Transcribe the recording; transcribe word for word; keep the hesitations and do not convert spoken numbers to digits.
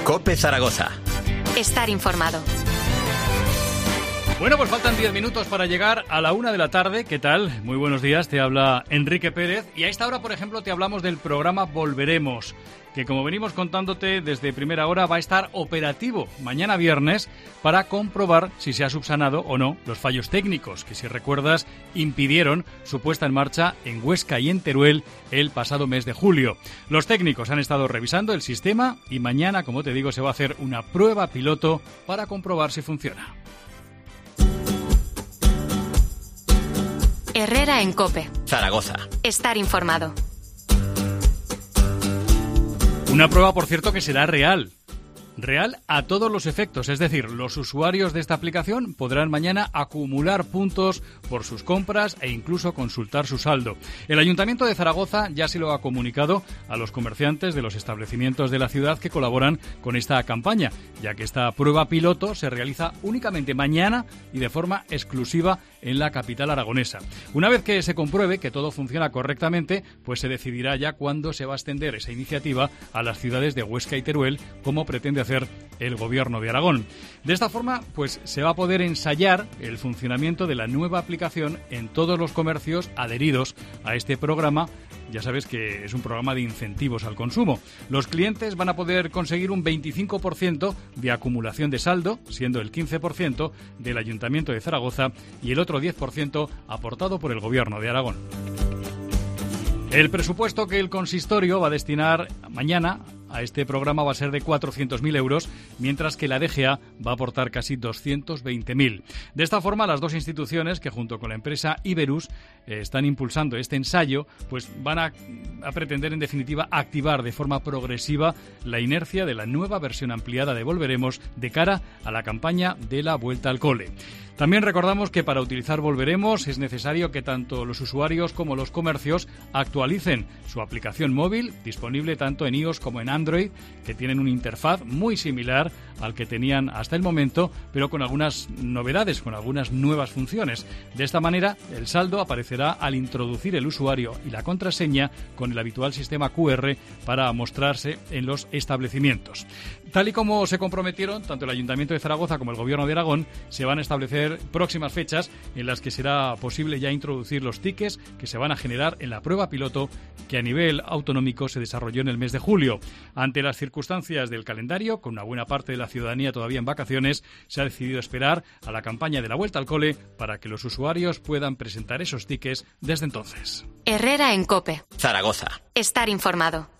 COPE Zaragoza. Estar informado. Bueno, pues faltan diez minutos para llegar a la una de la tarde. ¿Qué tal? Muy buenos días, te habla Enrique Pérez. Y a esta hora, por ejemplo, te hablamos del programa Volveremos, que como venimos contándote desde primera hora va a estar operativo mañana viernes para comprobar si se ha subsanado o no los fallos técnicos que, si recuerdas, impidieron su puesta en marcha en Huesca y en Teruel el pasado mes de julio. Los técnicos han estado revisando el sistema y mañana, como te digo, se va a hacer una prueba piloto para comprobar si funciona. Herrera en COPE. Zaragoza. Estar informado. Una prueba, por cierto, que será real. Real a todos los efectos, es decir, los usuarios de esta aplicación podrán mañana acumular puntos por sus compras e incluso consultar su saldo. El Ayuntamiento de Zaragoza ya se lo ha comunicado a los comerciantes de los establecimientos de la ciudad que colaboran con esta campaña, ya que esta prueba piloto se realiza únicamente mañana y de forma exclusiva en la capital aragonesa. Una vez que se compruebe que todo funciona correctamente, pues se decidirá ya cuándo se va a extender esa iniciativa a las ciudades de Huesca y Teruel, como pretende hacer el Gobierno de Aragón. De esta forma, pues se va a poder ensayar el funcionamiento de la nueva aplicación en todos los comercios adheridos a este programa. Ya sabes que es un programa de incentivos al consumo. Los clientes van a poder conseguir un veinticinco por ciento de acumulación de saldo, siendo el quince por ciento del Ayuntamiento de Zaragoza y el otro diez por ciento aportado por el Gobierno de Aragón. El presupuesto que el consistorio va a destinar mañana a este programa va a ser de cuatrocientos mil euros, mientras que la D G A va a aportar casi doscientos veinte mil. De esta forma, las dos instituciones, que junto con la empresa Iberus eh, están impulsando este ensayo, pues van a, a pretender, en definitiva, activar de forma progresiva la inercia de la nueva versión ampliada de Volveremos de cara a la campaña de la Vuelta al Cole. También recordamos que para utilizar Volveremos es necesario que tanto los usuarios como los comercios actualicen su aplicación móvil, disponible tanto en iOS como en Android, que tienen una interfaz muy similar al que tenían hasta el momento, pero con algunas novedades, con algunas nuevas funciones. De esta manera, el saldo aparecerá al introducir el usuario y la contraseña con el habitual sistema Q R para mostrarse en los establecimientos. Tal y como se comprometieron tanto el Ayuntamiento de Zaragoza como el Gobierno de Aragón, se van a establecer próximas fechas en las que será posible ya introducir los tickets que se van a generar en la prueba piloto que a nivel autonómico se desarrolló en el mes de julio. Ante las circunstancias del calendario, con una buena parte de la ciudadanía todavía en vacaciones, se ha decidido esperar a la campaña de la Vuelta al Cole para que los usuarios puedan presentar esos tickets desde entonces. Herrera en COPE. Zaragoza. Estar informado.